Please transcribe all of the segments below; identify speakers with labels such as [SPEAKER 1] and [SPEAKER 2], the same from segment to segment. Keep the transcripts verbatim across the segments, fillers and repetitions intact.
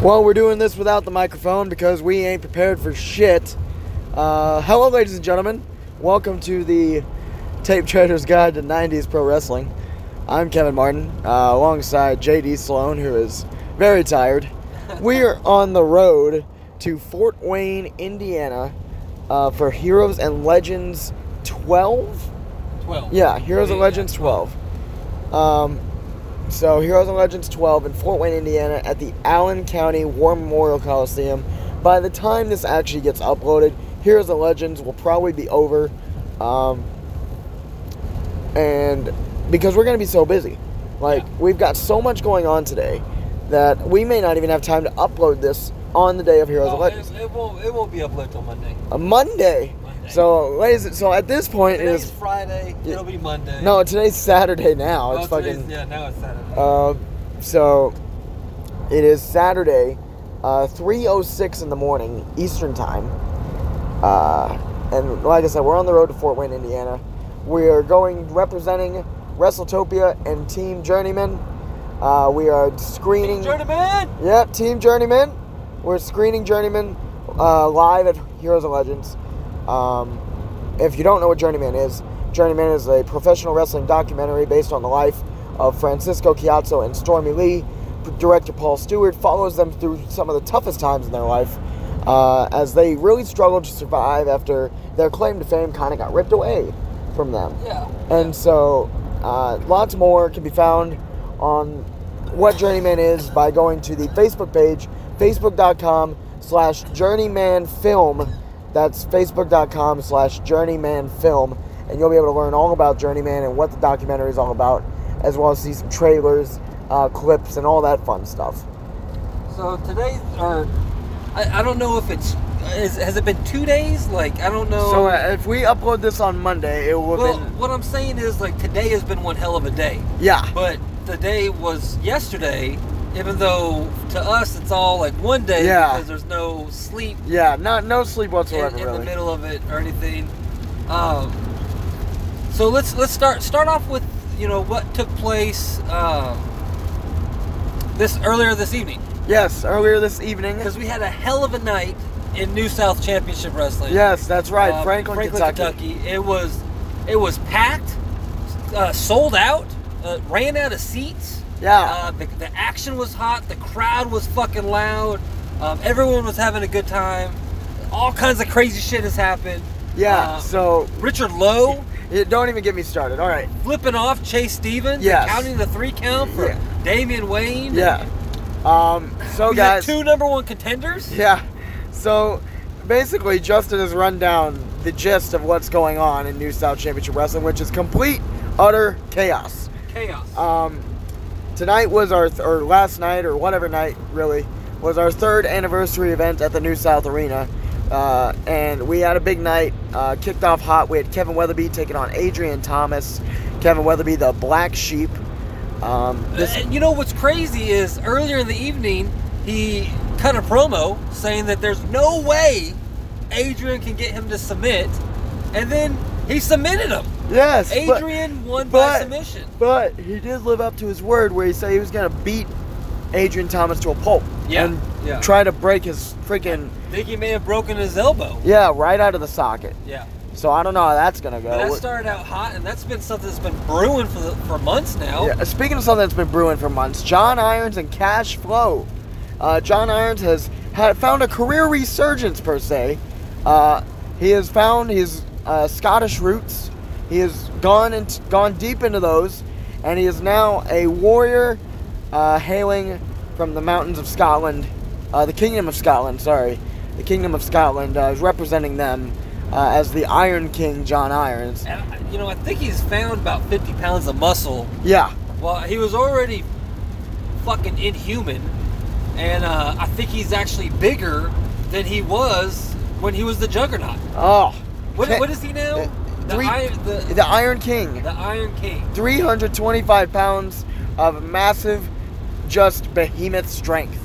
[SPEAKER 1] Well, we're doing this without the microphone because we ain't prepared for shit. Uh, hello, ladies and gentlemen. Welcome to the Tape Trader's Guide to nineties Pro Wrestling. I'm Kevin Martin, uh, alongside J D Sloan, who is very tired. We are on the road to Fort Wayne, Indiana, uh, for Heroes and Legends twelve?
[SPEAKER 2] twelve.
[SPEAKER 1] Yeah, Heroes
[SPEAKER 2] yeah,
[SPEAKER 1] and Legends
[SPEAKER 2] yeah,
[SPEAKER 1] twelve. Um, so, Heroes and Legends twelve in Fort Wayne, Indiana, at the Allen County War Memorial Coliseum. By the time this actually gets uploaded, Heroes and Legends will probably be over. Um, and because we're going to be so busy. Like,
[SPEAKER 2] yeah.
[SPEAKER 1] we've got so much going on today that we may not even have time to upload this on the day of Heroes
[SPEAKER 2] oh,
[SPEAKER 1] and Legends.
[SPEAKER 2] It, it, won't, it won't be uploaded till Monday.
[SPEAKER 1] A Monday.
[SPEAKER 2] Monday.
[SPEAKER 1] So, ladies, so at this point,
[SPEAKER 2] Today's
[SPEAKER 1] it is
[SPEAKER 2] Friday. It'll be Monday.
[SPEAKER 1] No, today's Saturday now.
[SPEAKER 2] Oh,
[SPEAKER 1] It's fucking.
[SPEAKER 2] Yeah, now it's Saturday.
[SPEAKER 1] Uh, so it is Saturday, uh, three oh six in the morning Eastern time. Uh, and like I said, we're on the road to Fort Wayne, Indiana. We are going representing WrestleTopia and Team Journeyman. Uh, we are screening.
[SPEAKER 2] Team Journeyman.
[SPEAKER 1] Yep, Team Journeyman. We're screening Journeyman uh, live at Heroes and Legends. Um, if you don't know what Journeyman is, Journeyman is a professional wrestling documentary based on the life of Francisco Chiazzo and Stormy Lee. Director Paul Stewart follows them through some of the toughest times in their life uh, as they really struggled to survive after their claim to fame kind of got ripped away from them.
[SPEAKER 2] Yeah.
[SPEAKER 1] And so uh, lots more can be found on what Journeyman is by going to the Facebook page, facebook.com slash journeymanfilm. That's facebook.com slash journeymanfilm. And you'll be able to learn all about Journeyman and what the documentary is all about, as well as see some trailers, uh, clips, and all that fun stuff.
[SPEAKER 2] So today, or I, I don't know if it's, is, has it been two days? Like, I don't know.
[SPEAKER 1] So uh, if we upload this on Monday, it will have
[SPEAKER 2] well,
[SPEAKER 1] been...
[SPEAKER 2] what I'm saying is, like, today has been one hell of a day.
[SPEAKER 1] Yeah.
[SPEAKER 2] But the day was yesterday, even though to us it's all like one day
[SPEAKER 1] Yeah.
[SPEAKER 2] because there's no sleep.
[SPEAKER 1] Yeah, not no sleep whatsoever,
[SPEAKER 2] in, in
[SPEAKER 1] really.
[SPEAKER 2] the middle of it or anything. Um, so let's let's start start off with you know what took place um, this earlier this evening.
[SPEAKER 1] Yes, earlier this evening.
[SPEAKER 2] Because we had a hell of a night in New South Championship Wrestling.
[SPEAKER 1] Yes, that's right,
[SPEAKER 2] uh,
[SPEAKER 1] Franklin,
[SPEAKER 2] Franklin,
[SPEAKER 1] Kentucky.
[SPEAKER 2] Kentucky. It was it was packed, uh, sold out, uh, ran out of seats.
[SPEAKER 1] Yeah.
[SPEAKER 2] Uh, the, the action was hot. The crowd was fucking loud. Um, everyone was having a good time. All kinds of crazy shit has happened.
[SPEAKER 1] Yeah,
[SPEAKER 2] Uh,
[SPEAKER 1] so...
[SPEAKER 2] Richard Lowe
[SPEAKER 1] Yeah, don't even get me started. All right.
[SPEAKER 2] flipping off Chase Stevens.
[SPEAKER 1] Yes.
[SPEAKER 2] And counting the three count for
[SPEAKER 1] Yeah.
[SPEAKER 2] Damian Wayne.
[SPEAKER 1] Yeah. Um, so,
[SPEAKER 2] We
[SPEAKER 1] guys...
[SPEAKER 2] had two number one contenders.
[SPEAKER 1] Yeah. So, basically, Justin has run down the gist of what's going on in New South Championship Wrestling, which is complete, utter chaos.
[SPEAKER 2] Chaos.
[SPEAKER 1] Um, tonight was our... Th- or last night, or whatever night, really, was our third anniversary event at the New South Arena. Uh, and we had a big night, uh, kicked off hot. We had Kevin Weatherby taking on Adrian Thomas. Kevin Weatherby, the Black Sheep. Um, this,
[SPEAKER 2] And you know what's crazy is earlier in the evening, he cut a promo saying that there's no way Adrian can get him to submit. And then he submitted him.
[SPEAKER 1] yes, but-
[SPEAKER 2] Adrian won
[SPEAKER 1] but-
[SPEAKER 2] by submission.
[SPEAKER 1] But he did live up to his word where he said he was going to beat Adrian Thomas to a pulp.
[SPEAKER 2] Yeah,
[SPEAKER 1] And
[SPEAKER 2] yeah.
[SPEAKER 1] try to break his freaking...
[SPEAKER 2] I think he may have broken his elbow.
[SPEAKER 1] Yeah, right out of the socket.
[SPEAKER 2] Yeah.
[SPEAKER 1] So I don't know how that's going to go.
[SPEAKER 2] But that started out hot, and that's been something that's been brewing for the, for months now.
[SPEAKER 1] Yeah, speaking of something that's been brewing for months, John Irons and Cash Flow. Uh, John Irons has had found a career resurgence, per se. Uh, he has found his uh, Scottish roots. He has gone and gone deep into those, and he is now a warrior uh, hailing from the mountains of Scotland, uh, the Kingdom of Scotland, sorry. The Kingdom of Scotland uh, is representing them uh, as the Iron King, John Irons.
[SPEAKER 2] And, I- you know, I think he's found about fifty pounds of muscle.
[SPEAKER 1] Yeah,
[SPEAKER 2] Well, he was already fucking inhuman, and uh, I think he's actually bigger than he was when he was the Juggernaut.
[SPEAKER 1] oh.
[SPEAKER 2] What,
[SPEAKER 1] Ca-
[SPEAKER 2] what is he now?
[SPEAKER 1] uh,
[SPEAKER 2] The,
[SPEAKER 1] three-
[SPEAKER 2] Iron, the,
[SPEAKER 1] The Iron King.
[SPEAKER 2] the Iron King.
[SPEAKER 1] three hundred twenty-five pounds of massive, just behemoth strength.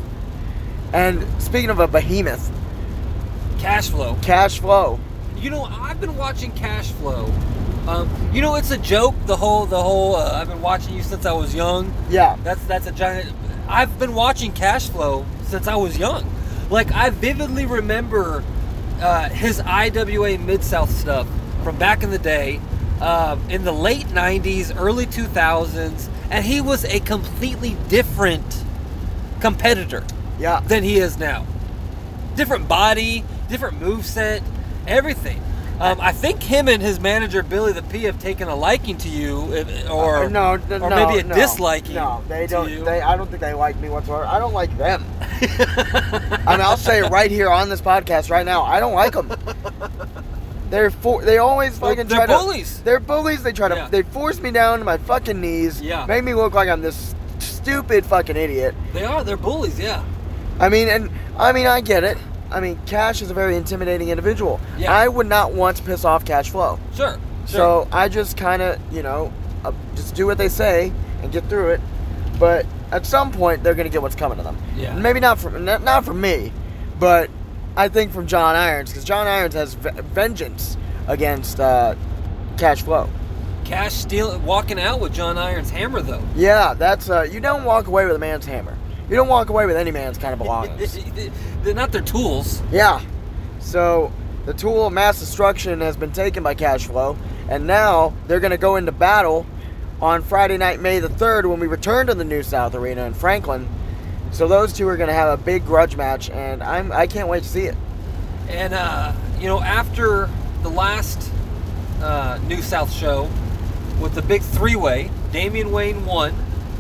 [SPEAKER 1] And speaking of a behemoth,
[SPEAKER 2] Cash Flow.
[SPEAKER 1] Cash Flow.
[SPEAKER 2] You know, I've been watching Cash Flow. Um, you know, it's a joke. The whole, the whole. Uh, I've been watching you since I was young.
[SPEAKER 1] Yeah.
[SPEAKER 2] That's that's a giant. I've been watching Cash Flow since I was young. Like, I vividly remember uh, his I W A Mid-South stuff from back in the day, uh, in the late nineties, early two thousands, and he was a completely different competitor
[SPEAKER 1] Yeah.
[SPEAKER 2] than he is now. Different body, different moveset, everything. Um, I think him and his manager Billy the P have taken a liking to you, if- or
[SPEAKER 1] Uh, no, no,
[SPEAKER 2] or
[SPEAKER 1] no,
[SPEAKER 2] maybe a
[SPEAKER 1] no.
[SPEAKER 2] disliking.
[SPEAKER 1] No, they
[SPEAKER 2] to
[SPEAKER 1] don't.
[SPEAKER 2] you.
[SPEAKER 1] They, I don't think they like me whatsoever. I don't like them. I mean, I'll say it right here on this podcast right now. I don't like them. They're for, they always
[SPEAKER 2] They're-
[SPEAKER 1] fucking
[SPEAKER 2] they're
[SPEAKER 1] try
[SPEAKER 2] bullies.
[SPEAKER 1] to. They're bullies. They try to.
[SPEAKER 2] Yeah.
[SPEAKER 1] They force me down to my fucking knees.
[SPEAKER 2] Yeah.
[SPEAKER 1] Make me look like I'm this stupid fucking idiot.
[SPEAKER 2] They are. They're bullies. Yeah.
[SPEAKER 1] I mean, and I mean, I get it. I mean, Cash is a very intimidating individual.
[SPEAKER 2] Yeah.
[SPEAKER 1] I would not want to piss off Cash Flow.
[SPEAKER 2] Sure. Sure.
[SPEAKER 1] So I just kind of, you know, uh, just do what they say and get through it. But at some point, they're going to get what's coming to them.
[SPEAKER 2] Yeah.
[SPEAKER 1] Maybe not from not, not from me, but I think from John Irons, because John Irons has v- vengeance against uh, Cash Flow.
[SPEAKER 2] Cash steal walking out with John Irons' hammer though.
[SPEAKER 1] Yeah, that's uh, you don't walk away with a man's hammer. You don't walk away with any man's kind of belongings.
[SPEAKER 2] They're not their tools.
[SPEAKER 1] Yeah. So the tool of mass destruction has been taken by Cash Flow, and now they're going to go into battle on Friday night, May the third, when we return to the New South Arena in Franklin. So those two are going to have a big grudge match, and I'm I can't wait to see it.
[SPEAKER 2] And uh, you know, after the last uh, New South show with the big three-way, Damian Wayne won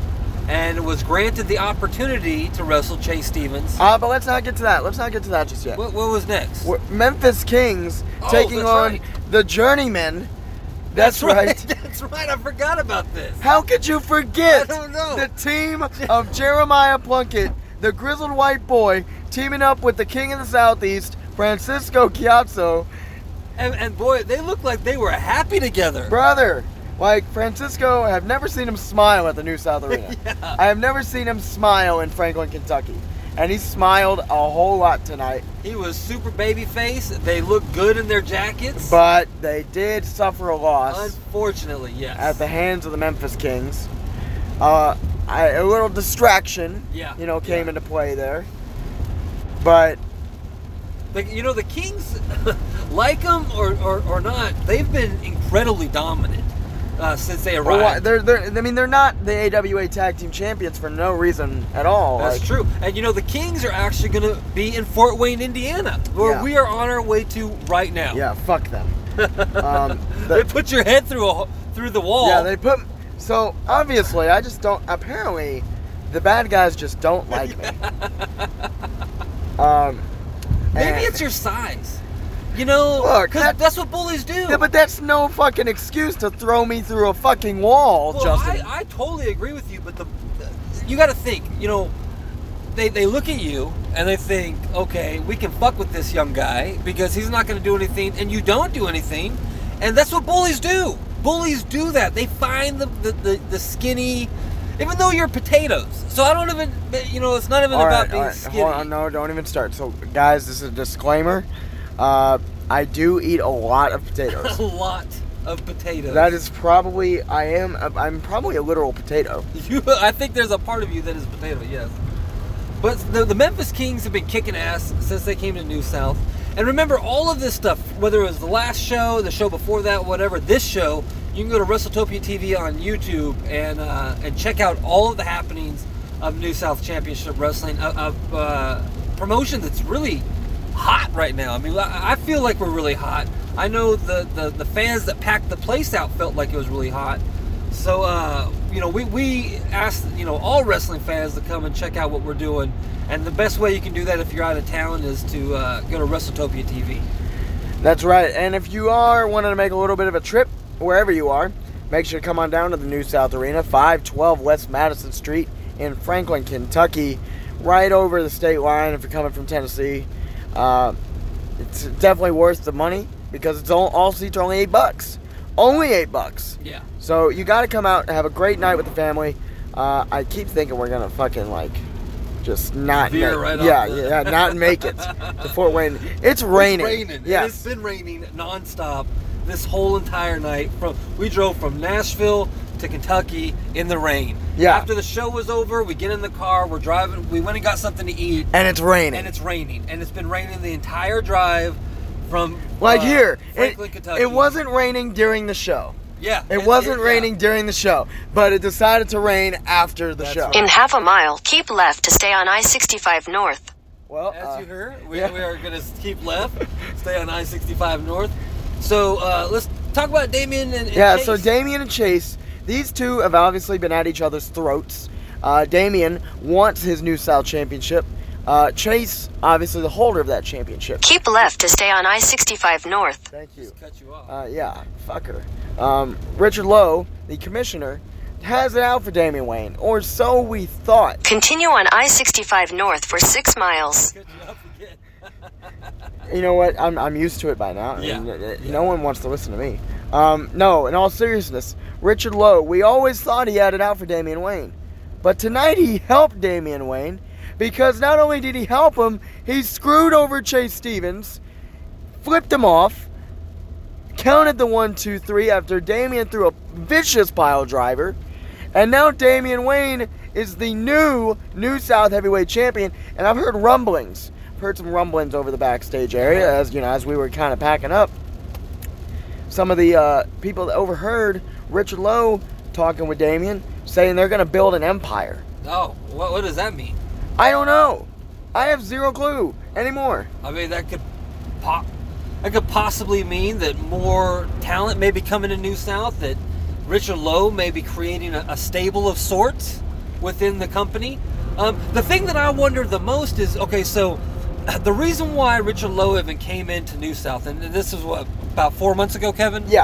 [SPEAKER 2] and was granted the opportunity to wrestle Chase Stevens.
[SPEAKER 1] Uh, but let's not get to that. Let's not get to that just yet.
[SPEAKER 2] What, what was next?
[SPEAKER 1] We're- Memphis Kings
[SPEAKER 2] Oh,
[SPEAKER 1] taking
[SPEAKER 2] that's
[SPEAKER 1] on
[SPEAKER 2] right.
[SPEAKER 1] the Journeymen. That's, right.
[SPEAKER 2] That's right. I forgot about this.
[SPEAKER 1] How could you forget
[SPEAKER 2] I don't know.
[SPEAKER 1] the team of Jeremiah Plunkett, the grizzled white boy, teaming up with the king of the Southeast, Francisco Chiazzo.
[SPEAKER 2] And, and boy, they looked like they were happy together.
[SPEAKER 1] Brother, like Francisco, I have never seen him smile at the New South Arena.
[SPEAKER 2] Yeah.
[SPEAKER 1] I have never seen him smile in Franklin, Kentucky. And he smiled a whole lot tonight.
[SPEAKER 2] He was super baby face. They looked good in their jackets.
[SPEAKER 1] But they did suffer a loss
[SPEAKER 2] Unfortunately, yes.
[SPEAKER 1] at the hands of the Memphis Kings. Uh, I, a little distraction,
[SPEAKER 2] Yeah,
[SPEAKER 1] you know, came
[SPEAKER 2] yeah.
[SPEAKER 1] into play there. But
[SPEAKER 2] The, you know, the Kings, like them or, or, or not, they've been incredibly dominant uh, since they
[SPEAKER 1] well,
[SPEAKER 2] arrived.
[SPEAKER 1] they're, they're, I mean, they're not the A W A Tag Team Champions for no reason at all.
[SPEAKER 2] That's
[SPEAKER 1] Like,
[SPEAKER 2] true. And you know, the Kings are actually going to be in Fort Wayne, Indiana, where
[SPEAKER 1] Yeah.
[SPEAKER 2] we are on our way to right now.
[SPEAKER 1] Yeah, fuck them. um,
[SPEAKER 2] They
[SPEAKER 1] the-
[SPEAKER 2] put your head through a, through the wall.
[SPEAKER 1] Yeah, they put. So obviously, I just don't. Apparently, the bad guys just don't like me. um,
[SPEAKER 2] Maybe
[SPEAKER 1] and-
[SPEAKER 2] it's your size. You know,
[SPEAKER 1] Look,
[SPEAKER 2] because
[SPEAKER 1] that-
[SPEAKER 2] that's what bullies do.
[SPEAKER 1] Yeah, but that's no fucking excuse to throw me through a fucking wall,
[SPEAKER 2] well,
[SPEAKER 1] Justin.
[SPEAKER 2] I, I totally agree with you, but the, the you got to think. You know, they they look at you and they think, okay, we can fuck with this young guy because he's not going to do anything, and you don't do anything, and that's what bullies do. Bullies do that. They find the the, the, the skinny, even though you're potatoes. So I don't even, you know, it's not even
[SPEAKER 1] All
[SPEAKER 2] about
[SPEAKER 1] right,
[SPEAKER 2] being
[SPEAKER 1] all right,
[SPEAKER 2] skinny.
[SPEAKER 1] hold on, no, don't even start. So, guys, this is a disclaimer. Uh, I do eat a lot of potatoes.
[SPEAKER 2] A lot of potatoes.
[SPEAKER 1] That is probably I am. I'm probably a literal potato.
[SPEAKER 2] You, I think there's a part of you that is potato, yes. But the, the Memphis Kings have been kicking ass since they came to New South. And remember, all of this stuff, whether it was the last show, the show before that, whatever, this show, you can go to WrestleTopia T V on YouTube and uh, and check out all of the happenings of New South Championship Wrestling, of, of uh, promotion that's really hot right now. I mean, I I feel like we're really hot. I know the, the, the fans that packed the place out felt like it was really hot. So, uh, you know, we, we asked, you know, all wrestling fans to come and check out what we're doing. And the best way you can do that if you're out of town is to uh, go to WrestleTopia T V.
[SPEAKER 1] That's right. And if you are wanting to make a little bit of a trip, wherever you are, make sure to come on down to the New South Arena, five twelve West Madison Street in Franklin, Kentucky, right over the state line if you're coming from Tennessee. Uh, it's definitely worth the money because it's all, all seats are only eight bucks. Only eight bucks.
[SPEAKER 2] Yeah.
[SPEAKER 1] So you got to come out and have a great night with the family. Uh, I keep thinking we're gonna fucking like just not
[SPEAKER 2] Veer
[SPEAKER 1] make,
[SPEAKER 2] right off
[SPEAKER 1] yeah,
[SPEAKER 2] the-
[SPEAKER 1] yeah, not make it to Fort Wayne. It's raining.
[SPEAKER 2] It's raining.
[SPEAKER 1] Yes.
[SPEAKER 2] It's been raining nonstop this whole entire night. From we drove from Nashville to Kentucky in the rain.
[SPEAKER 1] Yeah.
[SPEAKER 2] After the show was over, we get in the car, we're driving, we went and got something to eat.
[SPEAKER 1] And it's raining.
[SPEAKER 2] And it's raining. And it's been raining the entire drive from
[SPEAKER 1] Like
[SPEAKER 2] uh,
[SPEAKER 1] here,
[SPEAKER 2] Franklin,
[SPEAKER 1] it,
[SPEAKER 2] Kentucky.
[SPEAKER 1] it wasn't raining during the show.
[SPEAKER 2] Yeah.
[SPEAKER 1] It wasn't raining
[SPEAKER 2] yeah.
[SPEAKER 1] during the show, but it decided to rain after the
[SPEAKER 2] That's
[SPEAKER 1] show.
[SPEAKER 2] right.
[SPEAKER 3] In half a mile, keep left to stay on I sixty-five North.
[SPEAKER 1] Well,
[SPEAKER 2] As
[SPEAKER 1] uh,
[SPEAKER 2] you heard, we,
[SPEAKER 1] yeah.
[SPEAKER 2] we are going to keep left, stay on I sixty-five North. So uh, let's talk about Damien and, and
[SPEAKER 1] Yeah,
[SPEAKER 2] Chase.
[SPEAKER 1] so Damien and Chase, these two have obviously been at each other's throats. Uh, Damien wants his New South championship. Uh, Chase, obviously the holder of that championship.
[SPEAKER 3] Keep left to stay on I sixty-five North.
[SPEAKER 1] Thank you.
[SPEAKER 2] Just cut you off.
[SPEAKER 1] Uh, yeah, fuck her. Um, Richard Lowe, the commissioner, has it out for Damian Wayne, or so we thought.
[SPEAKER 3] Continue on I sixty-five North for six miles.
[SPEAKER 2] Cut you off again.
[SPEAKER 1] You know what? I'm, I'm used to it by now. I
[SPEAKER 2] Yeah.
[SPEAKER 1] mean, uh, no one wants to listen to me. Um, no, in all seriousness, Richard Lowe, we always thought he had it out for Damian Wayne. But tonight he helped Damian Wayne because not only did he help him, he screwed over Chase Stevens, flipped him off, counted the one, two, three after Damian threw a vicious pile driver, and now Damian Wayne is the new New South Heavyweight Champion. And I've heard rumblings. Heard some rumblings over the backstage area as you know as we were kind of packing up. Some of the uh, people that overheard Richard Lowe talking with Damien saying they're going to build an empire.
[SPEAKER 2] Oh, what, what does that mean?
[SPEAKER 1] I don't know. I have zero clue anymore.
[SPEAKER 2] I mean, that could pop. That could possibly mean that more talent may be coming to New South. That Richard Lowe may be creating a, a stable of sorts within the company. Um, the thing that I wonder the most is, okay, so the reason why Richard Lowe even came into New South, and this is what, about four months ago, Kevin?
[SPEAKER 1] Yeah.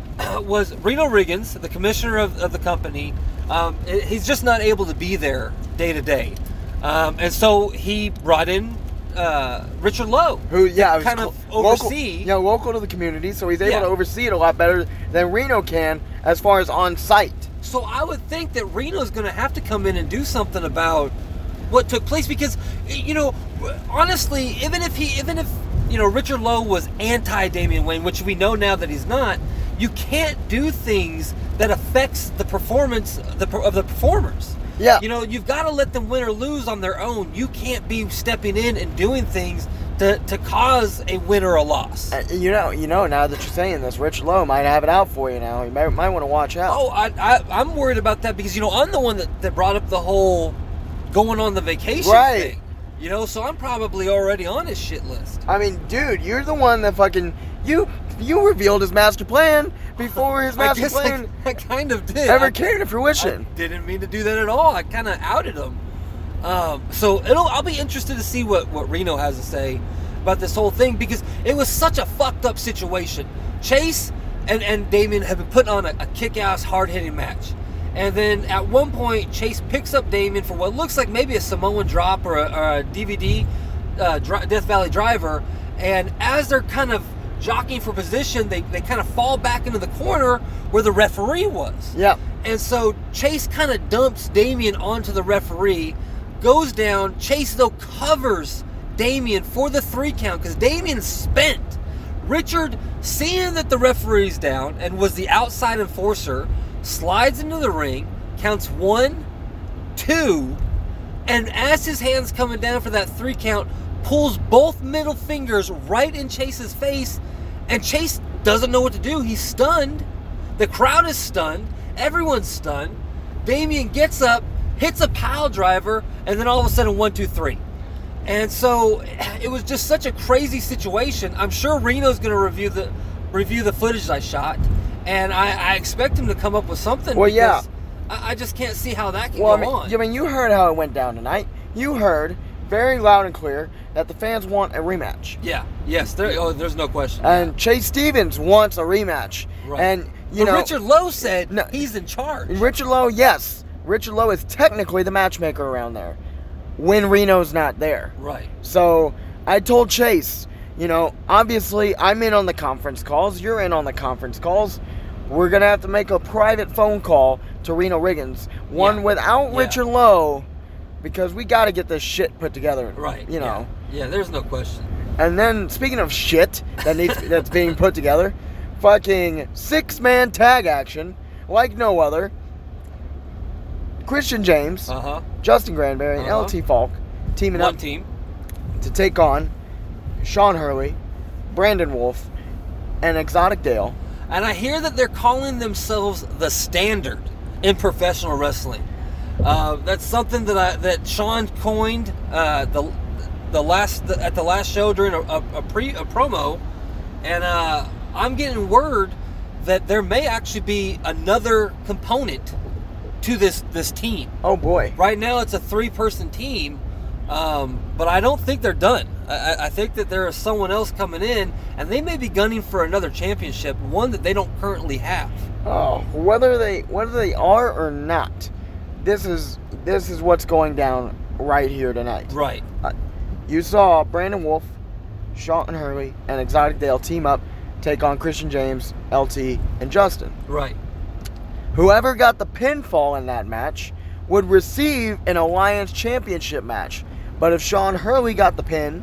[SPEAKER 2] Was Reno Riggins, the commissioner of, of the company. Um, he's just not able to be there day to day. Um, and so he brought in uh, Richard Lowe.
[SPEAKER 1] Who, yeah,
[SPEAKER 2] to kind
[SPEAKER 1] cl-
[SPEAKER 2] of
[SPEAKER 1] local,
[SPEAKER 2] oversee.
[SPEAKER 1] you know, local to the community, so he's able
[SPEAKER 2] Yeah.
[SPEAKER 1] to oversee it a lot better than Reno can as far as on site.
[SPEAKER 2] So I would think that Reno's going to have to come in and do something about what took place because, you know, honestly, even if he, even if you know Richard Lowe was anti Damian Wayne, which we know now that he's not, you can't do things that affects the performance of the, of the performers.
[SPEAKER 1] Yeah.
[SPEAKER 2] You know, you've got to let them win or lose on their own. You can't be stepping in and doing things to, to cause a win or a loss.
[SPEAKER 1] Uh, you know, you know. Now that you're saying this, Richard Lowe might have it out for you now. You might, might want to watch out.
[SPEAKER 2] Oh, I, I, I'm worried about that because, you know, I'm the one that, that brought up the whole going on the vacation
[SPEAKER 1] Right.
[SPEAKER 2] thing. You know, so I'm probably already on his shit list.
[SPEAKER 1] I mean, dude, you're the one that fucking you you revealed his master plan before his
[SPEAKER 2] I
[SPEAKER 1] master
[SPEAKER 2] guess
[SPEAKER 1] plan
[SPEAKER 2] I, I kind of did.
[SPEAKER 1] ever
[SPEAKER 2] I,
[SPEAKER 1] came to fruition.
[SPEAKER 2] I didn't mean to do that at all. I kind of outed him. Um, so it'll, I'll be interested to see what, what Reno has to say about this whole thing because it was such a fucked up situation. Chase and, and Damien have been putting on a, a kick-ass, hard-hitting match. And then at one point, Chase picks up Damien for what looks like maybe a Samoan drop or a, or a D V D, uh, Death Valley Driver. And as they're kind of jockeying for position, they, they kind of fall back into the corner where the referee was.
[SPEAKER 1] Yeah.
[SPEAKER 2] And so Chase kind of dumps Damien onto the referee, goes down. Chase, though, covers Damien for the three count because Damien's spent. Richard, seeing that the referee's down and was the outside enforcer, slides into the ring, counts one, two, and as his hand's coming down for that three count, pulls both middle fingers right in Chase's face, and Chase doesn't know what to do. He's stunned. The crowd is stunned. Everyone's stunned. Damien gets up, hits a pile driver, and then all of a sudden, one, two, three. And so it was just such a crazy situation. I'm sure Reno's going to review the review the footage I shot, and I, I expect him to come up with something.
[SPEAKER 1] Well, yeah.
[SPEAKER 2] I, I just can't see how that can
[SPEAKER 1] Well, I
[SPEAKER 2] go
[SPEAKER 1] mean,
[SPEAKER 2] on.
[SPEAKER 1] I mean, you heard how it went down tonight. You heard very loud and clear that the fans want a rematch.
[SPEAKER 2] Yeah. Yes. There. Oh, there's no question.
[SPEAKER 1] And Chase Stevens wants a rematch.
[SPEAKER 2] Right.
[SPEAKER 1] And, you
[SPEAKER 2] but
[SPEAKER 1] know,
[SPEAKER 2] Richard Lowe said
[SPEAKER 1] No.
[SPEAKER 2] he's in charge.
[SPEAKER 1] Richard Lowe, yes. Richard Lowe is technically the matchmaker around there when Reno's not there.
[SPEAKER 2] Right.
[SPEAKER 1] So I told Chase, you know, obviously I'm in on the conference calls. You're in on the conference calls. We're going to have to make a private phone call to Reno Riggins. One
[SPEAKER 2] Yeah.
[SPEAKER 1] without
[SPEAKER 2] Yeah.
[SPEAKER 1] Richard Lowe, because we got to get this shit put together.
[SPEAKER 2] Right.
[SPEAKER 1] You know.
[SPEAKER 2] Yeah. yeah, there's no question.
[SPEAKER 1] And then, speaking of shit that needs that's being put together, fucking six-man tag action, like no other. Christian James,
[SPEAKER 2] Uh huh.
[SPEAKER 1] Justin Granberry, and
[SPEAKER 2] Uh-huh.
[SPEAKER 1] L T Falk teaming
[SPEAKER 2] One
[SPEAKER 1] up
[SPEAKER 2] team.
[SPEAKER 1] to take on Sean Hurley, Brandon Wolf, and Exotic Dale.
[SPEAKER 2] And I hear that they're calling themselves the Standard in professional wrestling. Uh, that's something that I that Sean coined uh, the the last the, at the last show during a, a, a pre a promo, and uh, I'm getting word that there may actually be another component to this this team.
[SPEAKER 1] Oh boy.
[SPEAKER 2] Right now, it's a three-person team, um, but I don't think they're done. I, I think that there is someone else coming in, and they may be gunning for another championship, one that they don't currently have.
[SPEAKER 1] Oh, whether they whether they are or not, this is this is what's going down right here tonight.
[SPEAKER 2] Right.
[SPEAKER 1] Uh, you saw Brandon Wolf, Sean Hurley, and Exotic Dale team up, take on Christian James, L T, and Justin.
[SPEAKER 2] Right.
[SPEAKER 1] Whoever got the pinfall in that match would receive an Alliance Championship match. But if Sean Hurley got the pin,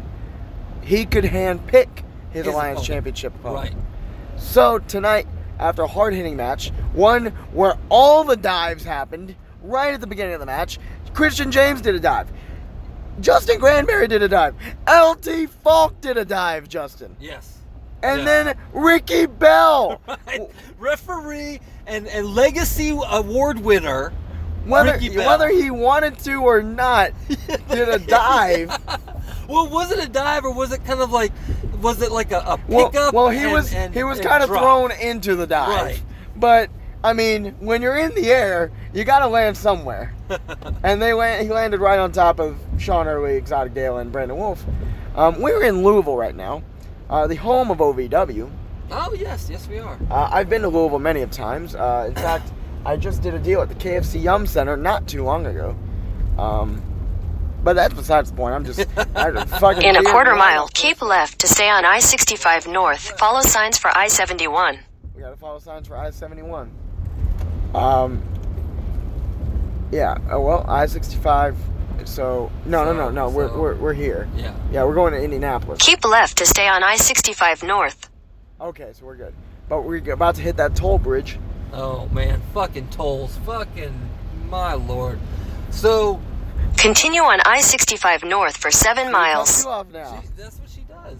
[SPEAKER 1] he could hand-pick his,
[SPEAKER 2] His
[SPEAKER 1] Alliance
[SPEAKER 2] opponent.
[SPEAKER 1] Championship opponent.
[SPEAKER 2] Right.
[SPEAKER 1] So tonight, after a hard-hitting match, one where all the dives happened right at the beginning of the match, Christian James did a dive. Justin Granberry did a dive. L T Falk did a dive, Justin.
[SPEAKER 2] Yes.
[SPEAKER 1] And
[SPEAKER 2] Yeah.
[SPEAKER 1] then Ricky Bell.
[SPEAKER 2] Right. Referee and, and legacy award winner,
[SPEAKER 1] Whether,
[SPEAKER 2] Ricky Bell.
[SPEAKER 1] whether he wanted to or not, did a dive.
[SPEAKER 2] Well, was it a dive or was it kind of like, was it like a, a
[SPEAKER 1] Well,
[SPEAKER 2] pickup?
[SPEAKER 1] well, he
[SPEAKER 2] and-
[SPEAKER 1] was
[SPEAKER 2] and-
[SPEAKER 1] he was
[SPEAKER 2] and
[SPEAKER 1] kind of
[SPEAKER 2] drop?
[SPEAKER 1] thrown into the dive.
[SPEAKER 2] Right.
[SPEAKER 1] But I mean, when you're in the air, you got to land somewhere. And they land, he landed right on top of Sean Hurley, Exotic Dale, and Brandon Wolf. Um, we're in Louisville right now, uh, the home of O V W.
[SPEAKER 2] Oh yes, yes we are.
[SPEAKER 1] Uh, I've been to Louisville many of times. Uh, in fact, I just did a deal at the K F C Yum Center not too long ago. Um, but that's besides the point. I'm just I fucking
[SPEAKER 3] In a
[SPEAKER 1] deal
[SPEAKER 3] quarter
[SPEAKER 1] with
[SPEAKER 3] mile,
[SPEAKER 1] it.
[SPEAKER 3] keep left to stay on I sixty-five North. Follow signs for I seventy-one.
[SPEAKER 1] We gotta follow signs for I seventy-one. Um. Yeah. Oh well, I sixty-five. So no, no, no, no. We're
[SPEAKER 2] So-
[SPEAKER 1] we're we're here.
[SPEAKER 2] Yeah.
[SPEAKER 1] Yeah, we're going to Indianapolis.
[SPEAKER 3] Keep left to stay on I sixty-five North.
[SPEAKER 1] Okay, so we're good. But we're about to hit that toll bridge.
[SPEAKER 2] Oh man, fucking tolls, fucking my lord. So
[SPEAKER 3] Continue on I sixty-five North for seven miles.
[SPEAKER 1] You off now.
[SPEAKER 2] She, that's what she does.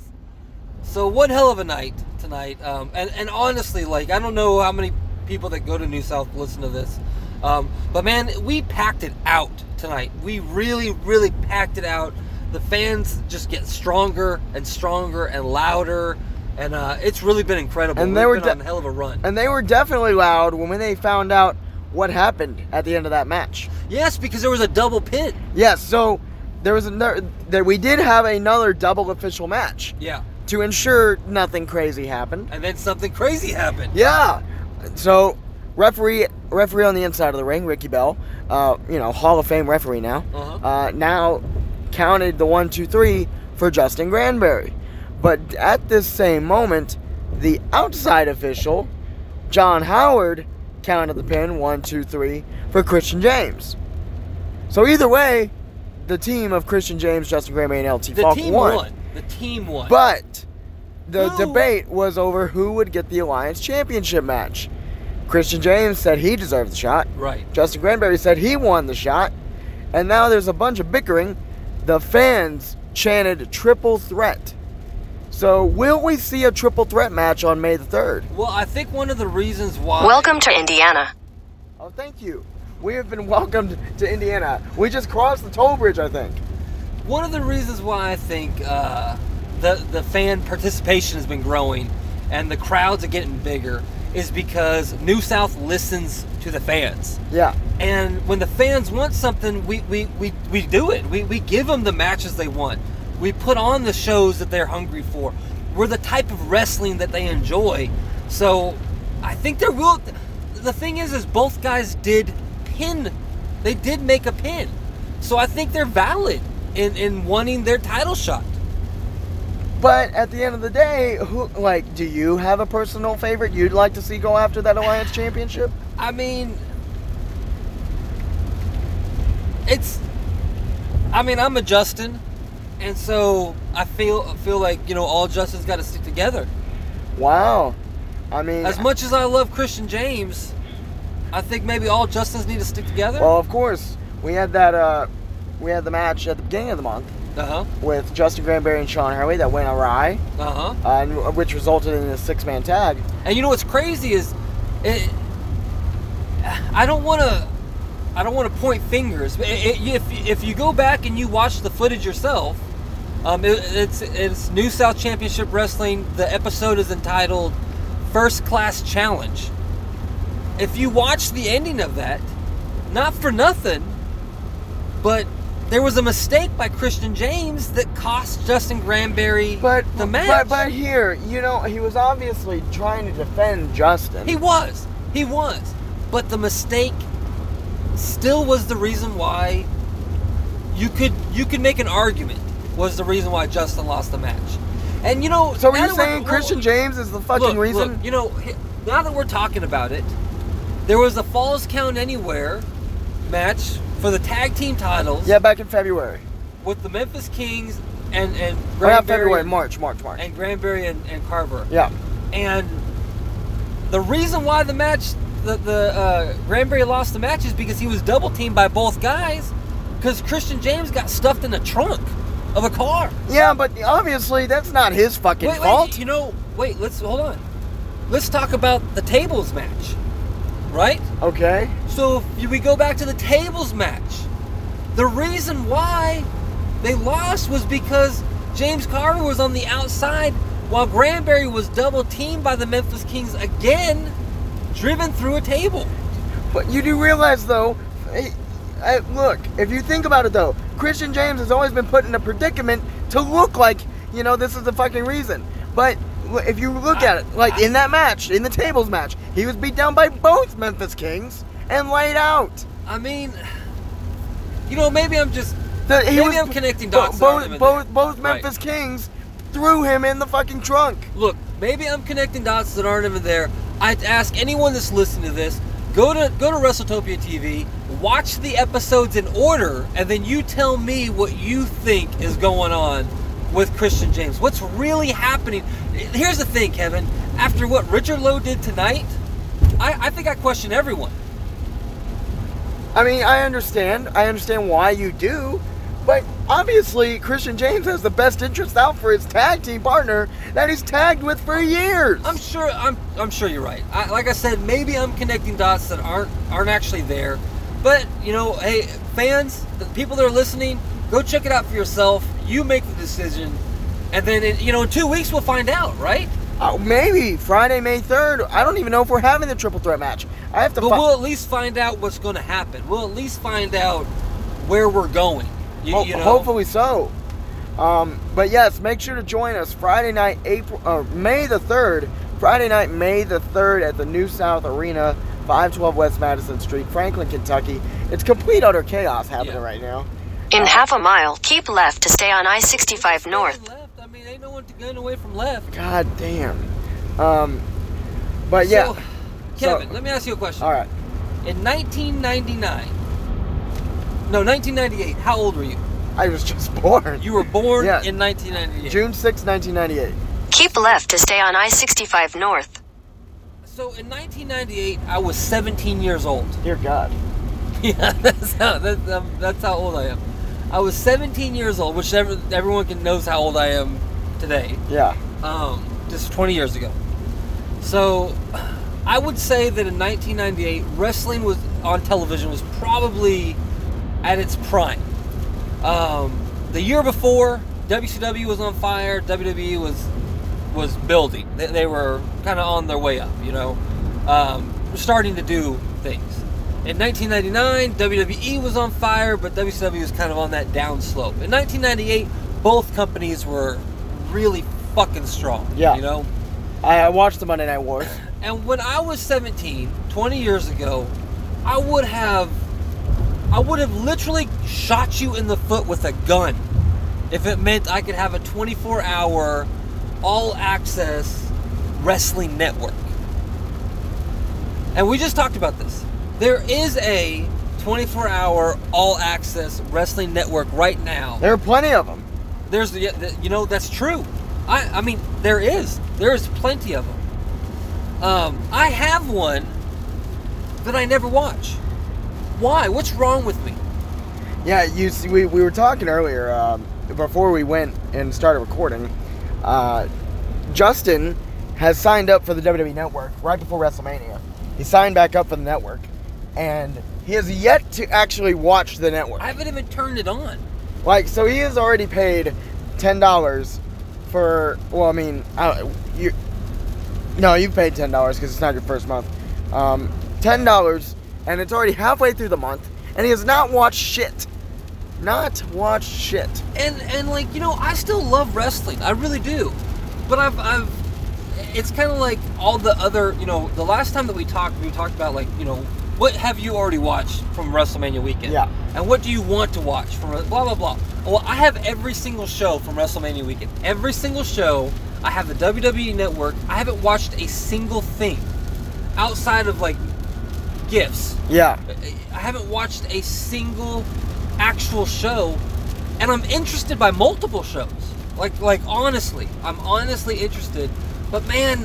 [SPEAKER 2] So one hell of a night tonight, um, and and honestly, like I don't know how many people that go to New South listen to this, um, but man, we packed it out tonight. We really, really packed it out. The fans just get stronger and stronger and louder, and uh, it's really been incredible.
[SPEAKER 1] And
[SPEAKER 2] We've
[SPEAKER 1] they were
[SPEAKER 2] been
[SPEAKER 1] de-
[SPEAKER 2] on a hell of a run.
[SPEAKER 1] And they were definitely loud when they found out what happened at the end of that match.
[SPEAKER 2] Yes, because there was a double pin.
[SPEAKER 1] Yes, so there was another. There we did have another double official match
[SPEAKER 2] Yeah,
[SPEAKER 1] to ensure nothing crazy happened.
[SPEAKER 2] and then something crazy happened.
[SPEAKER 1] Yeah. So referee referee on the inside of the ring, Ricky Bell, uh, you know, Hall of Fame referee now,
[SPEAKER 2] Uh-huh.
[SPEAKER 1] uh, now counted the one, two, three for Justin Granberry. But at this same moment, the outside official, John Howard, counted the pin one, two, three for Christian James. So either way, the team of Christian James, Justin Granberry, and L T
[SPEAKER 2] The
[SPEAKER 1] Falk
[SPEAKER 2] team
[SPEAKER 1] won.
[SPEAKER 2] won. The team won.
[SPEAKER 1] But the
[SPEAKER 2] Who-
[SPEAKER 1] debate was over who would get the Alliance Championship match. Christian James said he deserved the shot.
[SPEAKER 2] right.
[SPEAKER 1] Justin Granberry said he won the shot. And now there's a bunch of bickering. The fans chanted triple threat. So will we see a triple threat match on May the third?
[SPEAKER 2] Well, I think one of the reasons why.
[SPEAKER 3] Welcome to Indiana.
[SPEAKER 1] Oh, thank you. We have been welcomed to Indiana. We just crossed the toll bridge, I think.
[SPEAKER 2] One of the reasons why I think uh, the the fan participation has been growing and the crowds are getting bigger is because New South listens to the fans.
[SPEAKER 1] Yeah.
[SPEAKER 2] And when the fans want something, we, we, we, we do it. We, we give them the matches they want. We put on the shows that they're hungry for. We're the type of wrestling that they enjoy. So I think there will. The thing is, is both guys did pin. They did make a pin. So I think they're valid in, in wanting their title shot.
[SPEAKER 1] But at the end of the day, who like do you have a personal favorite you'd like to see go after that Alliance Championship?
[SPEAKER 2] I mean, it's. I mean, I'm a Justin, and so I feel feel like you know all Justins got to stick together.
[SPEAKER 1] Wow. I mean,
[SPEAKER 2] As much as I love Christian James, I think maybe all Justins need to stick together.
[SPEAKER 1] Well, of course, we had that. Uh, we had the match at the beginning of the month
[SPEAKER 2] uh huh.
[SPEAKER 1] with Justin Granberry and Sean Hurley that went awry,
[SPEAKER 2] Uh huh.
[SPEAKER 1] uh, and, which resulted in a six-man tag.
[SPEAKER 2] And you know what's crazy is, it, I don't want to, I don't want to point fingers. But it, it, if if you go back and you watch the footage yourself, um, it, it's it's New South Championship Wrestling. The episode is entitled "First Class Challenge." If you watch the ending of that, not for nothing, but there was a mistake by Christian James that cost Justin Granberry
[SPEAKER 1] But
[SPEAKER 2] the match.
[SPEAKER 1] But, but here, you know, he was obviously trying to defend Justin.
[SPEAKER 2] He was. He was. But the mistake still was the reason why you could you could make an argument was the reason why Justin lost the match. And you know,
[SPEAKER 1] so are
[SPEAKER 2] now
[SPEAKER 1] you
[SPEAKER 2] that we're-
[SPEAKER 1] saying
[SPEAKER 2] well,
[SPEAKER 1] Christian James is the fucking
[SPEAKER 2] look,
[SPEAKER 1] reason?
[SPEAKER 2] Look, you know, he- now that we're talking about it, there was a Falls Count Anywhere match for the tag team titles
[SPEAKER 1] Yeah, back in February.
[SPEAKER 2] with the Memphis Kings and and
[SPEAKER 1] Or not
[SPEAKER 2] Granberry
[SPEAKER 1] February, March, March, March.
[SPEAKER 2] and Granberry and, and Carver.
[SPEAKER 1] Yeah.
[SPEAKER 2] And the reason why the match, the, the uh, Granberry lost the match is because he was double teamed by both guys because Christian James got stuffed in the trunk of a car.
[SPEAKER 1] Yeah, but obviously that's not his fucking
[SPEAKER 2] Wait,
[SPEAKER 1] fault.
[SPEAKER 2] wait, you know, wait, let's, hold on. Let's talk about the tables match, right?
[SPEAKER 1] Okay.
[SPEAKER 2] So if we go back to the tables match, the reason why they lost was because James Carver was on the outside while Granberry was double teamed by the Memphis Kings again, driven through a table.
[SPEAKER 1] But you do realize, though, hey, hey, look, if you think about it, though, Christian James has always been put in a predicament to look like, you know, this is the fucking reason. But if you look at it, like in that match, in the tables match, he was beat down by both Memphis Kings and laid out.
[SPEAKER 2] I mean, you know, maybe I'm just
[SPEAKER 1] The, he
[SPEAKER 2] maybe
[SPEAKER 1] was,
[SPEAKER 2] I'm connecting
[SPEAKER 1] bo-
[SPEAKER 2] dots. that aren't
[SPEAKER 1] Both,
[SPEAKER 2] even
[SPEAKER 1] both,
[SPEAKER 2] there.
[SPEAKER 1] both
[SPEAKER 2] Right.
[SPEAKER 1] Memphis Kings threw him in the fucking trunk.
[SPEAKER 2] Look, maybe I'm connecting dots that aren't even there. I'd ask anyone that's listening to this, go to go to WrestleTopia T V, watch the episodes in order, and then you tell me what you think is going on with Christian James. What's really happening? Here's the thing, Kevin. After what Richard Lowe did tonight, I, I think I question everyone.
[SPEAKER 1] I mean, I understand. I understand why you do. But obviously, Christian James has the best interest out for his tag team partner that he's tagged with for years.
[SPEAKER 2] I'm sure. I'm. I'm sure you're right. I, like I said, maybe I'm connecting dots that aren't aren't actually there. But you know, hey, fans, the people that are listening, go check it out for yourself. You make the decision, and then in, you know, in two weeks we'll find out, right?
[SPEAKER 1] Uh, maybe Friday, May third. I don't even know if we're having the triple threat match. I have to.
[SPEAKER 2] But
[SPEAKER 1] fi-
[SPEAKER 2] we'll at least find out what's going to happen. We'll at least find out where we're going. You,
[SPEAKER 1] Ho-
[SPEAKER 2] you know?
[SPEAKER 1] Hopefully so. Um, but yes, make sure to join us Friday night, April, uh, May the third. Friday night, May the third at the New South Arena, five twelve West Madison Street, Franklin, Kentucky. It's complete utter chaos happening
[SPEAKER 2] Yeah.
[SPEAKER 1] right now.
[SPEAKER 3] In half a mile, keep left to stay on I sixty-five North.
[SPEAKER 2] Left. I mean, ain't no one going away from left.
[SPEAKER 1] God damn. Um, but yeah.
[SPEAKER 2] So, Kevin,
[SPEAKER 1] So-
[SPEAKER 2] let me ask you a question.
[SPEAKER 1] All right.
[SPEAKER 2] In nineteen ninety-nine, no, nineteen ninety-eight, how old were you?
[SPEAKER 1] I was just born.
[SPEAKER 2] You were born
[SPEAKER 1] Yeah.
[SPEAKER 2] in nineteen ninety-eight.
[SPEAKER 1] June sixth, nineteen ninety-eight.
[SPEAKER 3] Keep left to stay on I sixty-five North.
[SPEAKER 2] So in nineteen ninety-eight, I was seventeen years old.
[SPEAKER 1] Dear God.
[SPEAKER 2] Yeah, that's how that's, um, that's how old I am. I was seventeen years old, which every, everyone can knows how old I am today.
[SPEAKER 1] Yeah.
[SPEAKER 2] Um, just twenty years ago. So I would say that in nineteen ninety-eight, wrestling was on television was probably at its prime. Um, the year before, W C W was on fire. W W E was was building. They, they were kind of on their way up, you know, um, starting to do things. In nineteen ninety-nine, W W E was on fire, but W C W was kind of on that down slope. In nineteen ninety-eight, both companies were really fucking strong.
[SPEAKER 1] Yeah.
[SPEAKER 2] You know?
[SPEAKER 1] I, I watched the Monday Night Wars.
[SPEAKER 2] And when I was seventeen, twenty years ago, I would have I would have literally shot you in the foot with a gun if it meant I could have a twenty-four hour all access wrestling network. And we just talked about this. There is a twenty-four hour all access wrestling network right now.
[SPEAKER 1] There are plenty of them.
[SPEAKER 2] There's the, you know, that's true. I, I mean, there is. There is plenty of them. Um, I have one that I never watch. Why? What's wrong with me?
[SPEAKER 1] Yeah, you see, we, we were talking earlier, um, before we went and started recording. Uh, Justin has signed up for the W W E Network right before WrestleMania. He signed back up for the network, and he has yet to actually watch the network.
[SPEAKER 2] I haven't even turned it on.
[SPEAKER 1] Like, so he has already paid ten dollars for, well, I mean, I don't, you, no, you've paid ten dollars because it's not your first month. Um, ten dollars, and it's already halfway through the month, and he has not watched shit. Not watched shit.
[SPEAKER 2] And and like, you know, I still love wrestling. I really do. But I've I've it's kind of like all the other, you know, the last time that we talked, we talked about, like, you know, what have you already watched from WrestleMania weekend?
[SPEAKER 1] Yeah.
[SPEAKER 2] And what do you want to watch from blah blah blah. Well, I have every single show from WrestleMania weekend. Every single show. I have the W W E Network. I haven't watched a single thing outside of, like, GIFs.
[SPEAKER 1] Yeah.
[SPEAKER 2] I haven't watched a single actual show, and I'm interested by multiple shows. Like, like honestly, I'm honestly interested. But man,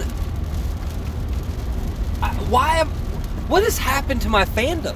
[SPEAKER 2] I, why am? What has happened to my fandom?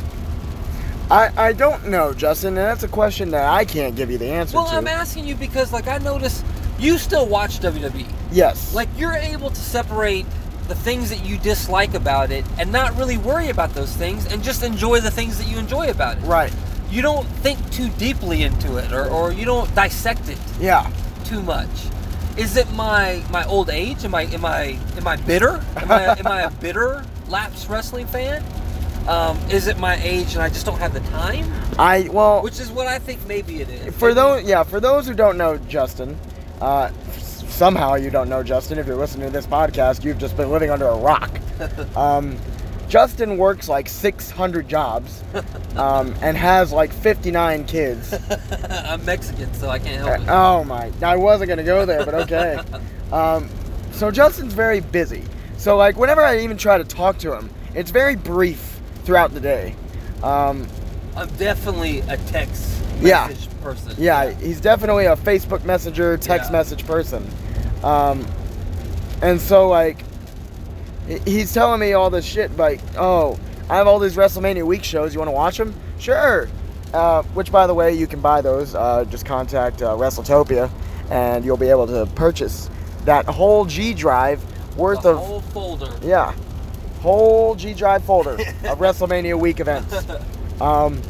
[SPEAKER 1] I, I don't know, Justin, and that's a question that I can't give you the answer
[SPEAKER 2] Well,
[SPEAKER 1] to.
[SPEAKER 2] I'm asking you because, like, I notice you still watch W W E.
[SPEAKER 1] Yes.
[SPEAKER 2] Like, you're able to separate the things that you dislike about it and not really worry about those things and just enjoy the things that you enjoy about it.
[SPEAKER 1] Right.
[SPEAKER 2] You don't think too deeply into it, or, or you don't dissect it
[SPEAKER 1] Yeah.
[SPEAKER 2] too much. Is it my my old age? Am I am I am I bitter? Am I am I a bitter lapsed wrestling fan? Um, is it my age and I just don't have the time?
[SPEAKER 1] I well.
[SPEAKER 2] Which is what I think maybe it is.
[SPEAKER 1] For
[SPEAKER 2] Maybe-
[SPEAKER 1] those, yeah, for those who don't know Justin, uh, somehow you don't know Justin. If you're listening to this podcast, you've just been living under a rock. Um, Justin works like six hundred jobs, um, and has like fifty-nine kids.
[SPEAKER 2] I'm Mexican, so I can't help it.
[SPEAKER 1] Oh my! I wasn't gonna go there, but okay. Um, so Justin's very busy. So like, whenever I even try to talk to him, it's very brief throughout the day. Um,
[SPEAKER 2] I'm definitely a text
[SPEAKER 1] Yeah.
[SPEAKER 2] message person.
[SPEAKER 1] Yeah, he's definitely a Facebook Messenger, text
[SPEAKER 2] Yeah.
[SPEAKER 1] message person. Um, and so, like, he- he's telling me all this shit, like, oh, I have all these WrestleMania week shows. You want to watch them? Sure. Uh, which, by the way, you can buy those. Uh, just contact uh, WrestleTopia, and you'll be able to purchase that whole G drive worth
[SPEAKER 2] The
[SPEAKER 1] of,
[SPEAKER 2] whole folder.
[SPEAKER 1] yeah, whole G drive folder of WrestleMania week events. Um,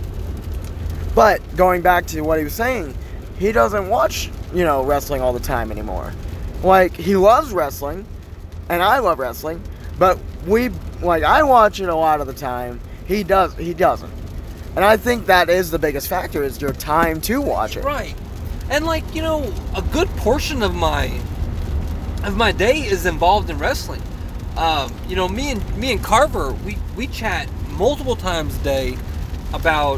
[SPEAKER 1] but going back to what he was saying, he doesn't watch, you know, wrestling all the time anymore. Like, he loves wrestling, and I love wrestling, but we, like, I watch it a lot of the time. He does, he doesn't. And I think that is the biggest factor, is your time to watch it.
[SPEAKER 2] Right. And, like, you know, a good portion of my of my day is involved in wrestling. Um, you know, me and me and Carver, we, we chat multiple times a day about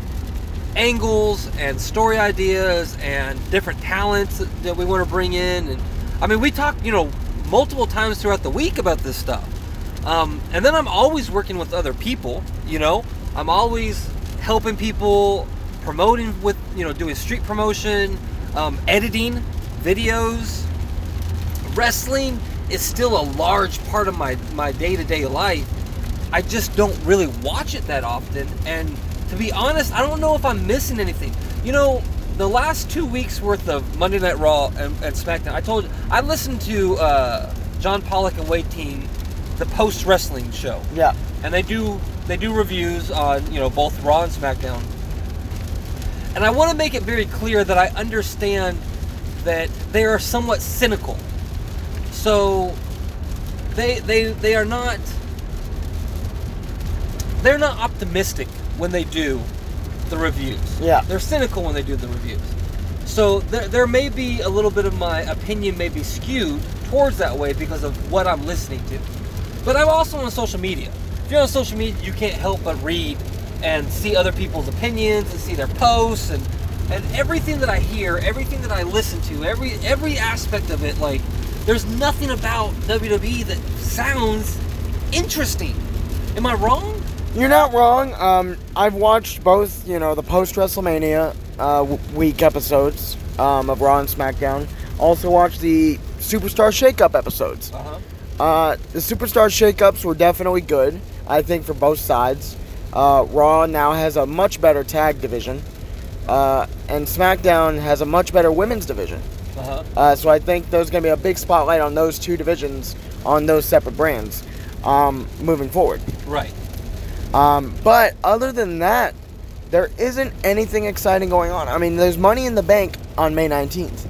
[SPEAKER 2] angles and story ideas and different talents that we want to bring in. And I mean, we talk, you know, multiple times throughout the week about this stuff. Um, and then I'm always working with other people, you know. I'm always helping people, promoting with, you know, doing street promotion, um, editing videos. Wrestling is still a large part of my, my day-to-day life. I just don't really watch it that often. And to be honest, I don't know if I'm missing anything. You know, the last two weeks worth of Monday Night Raw and, and SmackDown, I told you, I listened to uh, John Pollock and Wade Team, the post-wrestling show.
[SPEAKER 1] Yeah.
[SPEAKER 2] And they do they do reviews on, you know, both Raw and SmackDown. And I want to make it very clear that I understand that they are somewhat cynical. So they they they are not they're not optimistic when they do the reviews.
[SPEAKER 1] Yeah.
[SPEAKER 2] They're cynical when they do the reviews. So there there may be a little bit of my opinion may be skewed towards that way because of what I'm listening to. But I'm also on social media. If you're on social media, you can't help but read and see other people's opinions and see their posts and and everything that I hear, everything that I listen to, every every aspect of it, like, there's nothing about W W E that sounds interesting. Am I wrong?
[SPEAKER 1] You're not wrong. Um, I've watched both, you know, the post-WrestleMania uh, w- week episodes um, of Raw and SmackDown. Also watched the Superstar Shake-Up episodes.
[SPEAKER 2] Uh-huh.
[SPEAKER 1] Uh, the Superstar Shake-Ups were definitely good, I think, for both sides. Uh, Raw now has a much better tag division, uh, and SmackDown has a much better women's division.
[SPEAKER 2] Uh-huh.
[SPEAKER 1] Uh, so I think there's going to be a big spotlight on those two divisions, on those separate brands, um, moving forward.
[SPEAKER 2] Right.
[SPEAKER 1] Um, but other than that, there isn't anything exciting going on. I mean, there's Money in the Bank on May nineteenth.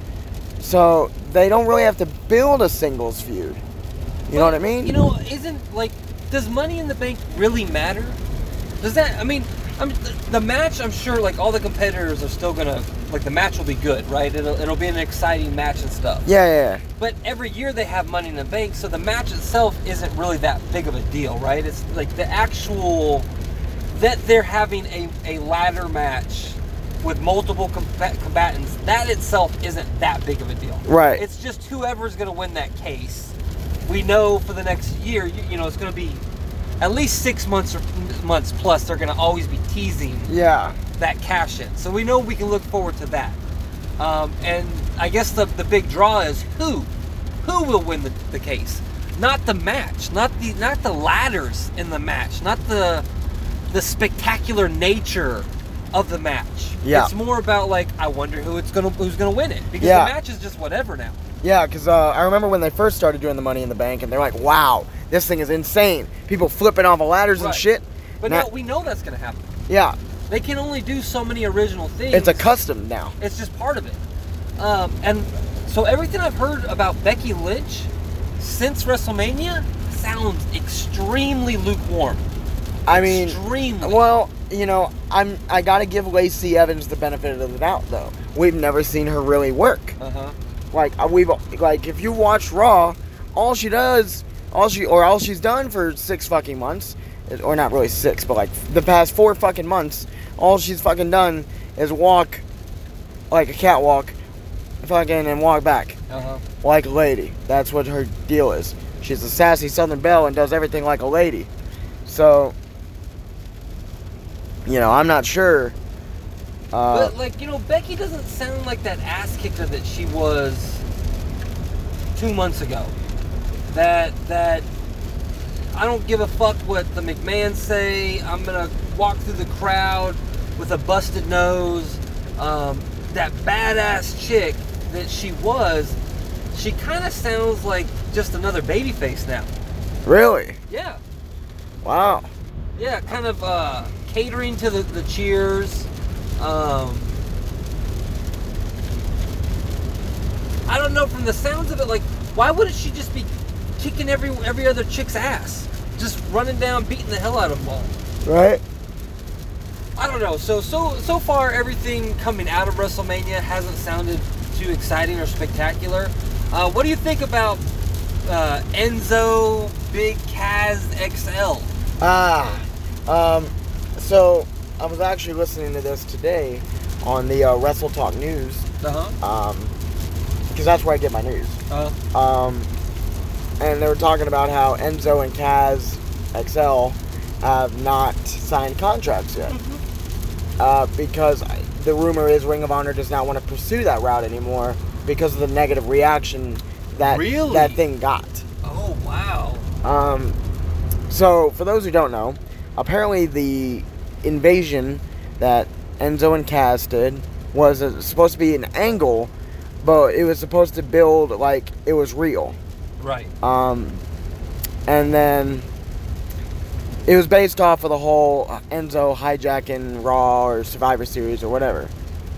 [SPEAKER 1] So they don't really have to build a singles feud. You know what I mean?
[SPEAKER 2] You know, isn't, like, does Money in the Bank really matter? Does that, I mean, I mean, the, the match, I'm sure, like, all the competitors are still gonna, like, the match will be good, right? It'll, it'll be an exciting match and stuff.
[SPEAKER 1] Yeah, yeah, yeah.
[SPEAKER 2] But every year they have Money in the Bank, so the match itself isn't really that big of a deal, right? It's, like, the actual, that they're having a, a ladder match with multiple combat- combatants, that itself isn't that big of a deal.
[SPEAKER 1] Right.
[SPEAKER 2] It's just whoever's gonna win that case. We know for the next year, you, you know, it's going to be at least six months or months plus. They're going to always be teasing
[SPEAKER 1] Yeah.
[SPEAKER 2] that cash in, so we know we can look forward to that. Um, and I guess the the big draw is who, who will win the, the case, not the match, not the not the ladders in the match, not the the spectacular nature of the match.
[SPEAKER 1] Yeah.
[SPEAKER 2] It's more about, like, I wonder who it's gonna who's gonna win it, because
[SPEAKER 1] Yeah.
[SPEAKER 2] the match is just whatever now.
[SPEAKER 1] Yeah, because uh, I remember when they first started doing the Money in the Bank, and they're like, wow, this thing is insane. People flipping off of ladders and
[SPEAKER 2] Right.
[SPEAKER 1] shit.
[SPEAKER 2] But
[SPEAKER 1] Now-
[SPEAKER 2] now we know that's going to happen.
[SPEAKER 1] Yeah,
[SPEAKER 2] They can only do so many original things.
[SPEAKER 1] it's a custom now.
[SPEAKER 2] It's just part of it. Um, and so everything I've heard about Becky Lynch since WrestleMania sounds extremely lukewarm.
[SPEAKER 1] I mean,
[SPEAKER 2] Extremely.
[SPEAKER 1] well, you know, I'm I gotta give Lacey Evans the benefit of the doubt, though. We've never seen her really work.
[SPEAKER 2] Uh-huh.
[SPEAKER 1] Like uh, we've like if you watch Raw, all she does, all she or all she's done for six fucking months, is- or not really six, but like the past four fucking months, all she's fucking done is walk like a catwalk, fucking and walk back
[SPEAKER 2] Uh-huh.
[SPEAKER 1] like a lady. That's what her deal is. She's a sassy Southern belle and does everything like a lady. So, you know, I'm not sure. Uh,
[SPEAKER 2] But, like, you know, Becky doesn't sound like that ass kicker that she was two months ago. That, that, I don't give a fuck what the McMahons say. I'm going to walk through the crowd with a busted nose. Um, that badass chick that she was, she kind of sounds like just another babyface now.
[SPEAKER 1] really?
[SPEAKER 2] Yeah.
[SPEAKER 1] Wow.
[SPEAKER 2] Yeah, kind of uh, catering to the, the cheers. Um, I don't know, from the sounds of it, like, why wouldn't she just be kicking every every other chick's ass? Just running down, beating the hell out of them all.
[SPEAKER 1] Right?
[SPEAKER 2] I don't know. So so so far, everything coming out of WrestleMania hasn't sounded too exciting or spectacular. Uh, what do you think about uh, Enzo Big Kaz X L?
[SPEAKER 1] Ah. Um, so, I was actually listening to this today on the uh, Wrestle Talk News.
[SPEAKER 2] Uh-huh.
[SPEAKER 1] Um, because that's where I get my news.
[SPEAKER 2] Uh,
[SPEAKER 1] Um, and they were talking about how Enzo and Kaz X L have not signed contracts yet.
[SPEAKER 2] Mm-hmm.
[SPEAKER 1] Uh, because I, the rumor is Ring of Honor does not want to pursue that route anymore because of the negative reaction that
[SPEAKER 2] Really?
[SPEAKER 1] that thing got.
[SPEAKER 2] oh, wow.
[SPEAKER 1] Um, so, for those who don't know, apparently the invasion that Enzo and Kaz did was uh, supposed to be an angle, but it was supposed to build like it was real.
[SPEAKER 2] Right.
[SPEAKER 1] Um, and then it was based off of the whole Enzo hijacking Raw or Survivor Series or whatever.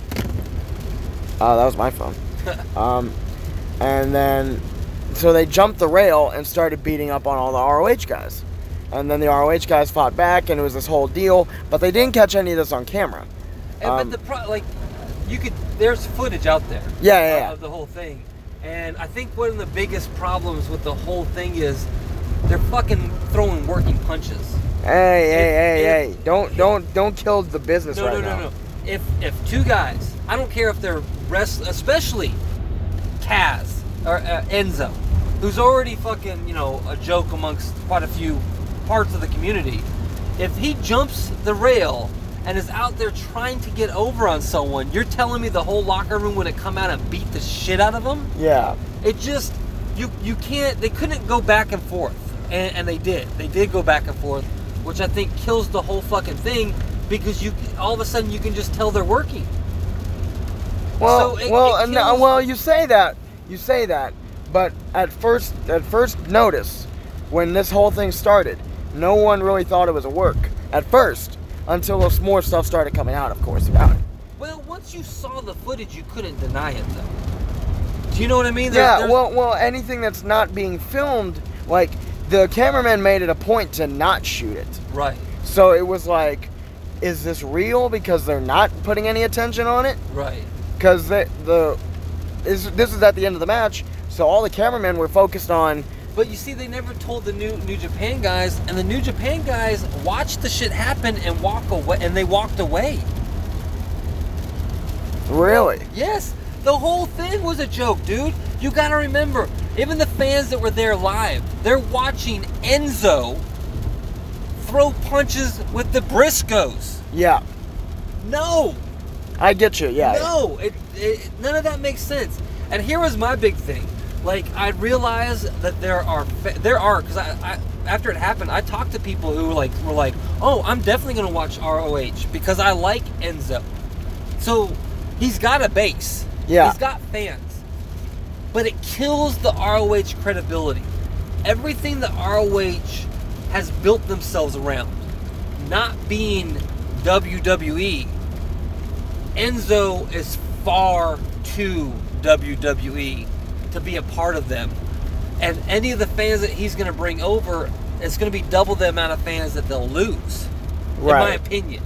[SPEAKER 1] Uh, that was my phone. um, and then, so they jumped the rail and started beating up on all the R O H guys. And then the R O H guys fought back, and it was this whole deal. But they didn't catch any of this on camera.
[SPEAKER 2] And,
[SPEAKER 1] Um,
[SPEAKER 2] but the pro- like, you could. There's footage out there.
[SPEAKER 1] Yeah, yeah,
[SPEAKER 2] of-
[SPEAKER 1] yeah.
[SPEAKER 2] Of the whole thing, and I think one of the biggest problems with the whole thing is they're fucking throwing working punches.
[SPEAKER 1] Hey, hey,
[SPEAKER 2] If-
[SPEAKER 1] hey,
[SPEAKER 2] if-
[SPEAKER 1] hey! Don't, don't, don't kill the business
[SPEAKER 2] No,
[SPEAKER 1] right
[SPEAKER 2] no,
[SPEAKER 1] now.
[SPEAKER 2] no, no. If if two guys, I don't care if they're rest, especially Kaz or uh, Enzo, who's already fucking, you know, a joke amongst quite a few parts of the community. If he jumps the rail and is out there trying to get over on someone, you're telling me the whole locker room would have come out and beat the shit out of him?
[SPEAKER 1] Yeah.
[SPEAKER 2] It just, you you can't, they couldn't go back and forth, and, and they did. They did go back and forth which I think kills the whole fucking thing because you all of a sudden you can just tell they're working.
[SPEAKER 1] Well,
[SPEAKER 2] So it-
[SPEAKER 1] well,
[SPEAKER 2] it
[SPEAKER 1] and,
[SPEAKER 2] kills-
[SPEAKER 1] well, you say that, you say that, but at first, at first notice, when this whole thing started, no one really thought it was a work at first, until some more stuff started coming out, of course, about it.
[SPEAKER 2] Well, once you saw the footage, you couldn't deny it, though. Do you know what I mean? There-
[SPEAKER 1] Yeah,
[SPEAKER 2] there's-
[SPEAKER 1] well, well, anything that's not being filmed, like the cameraman made it a point to not shoot it.
[SPEAKER 2] Right,
[SPEAKER 1] So it was like, is this real? Because they're not putting any attention on it.
[SPEAKER 2] right.
[SPEAKER 1] Because the the is this is at the end of the match, so all the cameramen were focused on.
[SPEAKER 2] But you see, they never told the new New Japan guys, and the New Japan guys watched the shit happen and walk away, and they walked away.
[SPEAKER 1] Really?
[SPEAKER 2] Yes, the whole thing was a joke, dude. You gotta remember, even the fans that were there live, they're watching Enzo throw punches with the Briscoes.
[SPEAKER 1] Yeah,
[SPEAKER 2] No,
[SPEAKER 1] I get you. Yeah.
[SPEAKER 2] no, it, it, none of that makes sense. And here was my big thing. Like, I realized that there are, fa- there are, because I, I, after it happened, I talked to people who like were like, oh, I'm definitely gonna watch R O H because I like Enzo. So he's got a base.
[SPEAKER 1] Yeah.
[SPEAKER 2] He's got fans. But it kills the R O H credibility. Everything that R O H has built themselves around, not being W W E, Enzo is far too W W E to be a part of them. And any of the fans that he's going to bring over, it's going to be double the amount of fans that they'll lose, in my
[SPEAKER 1] Right.
[SPEAKER 2] opinion.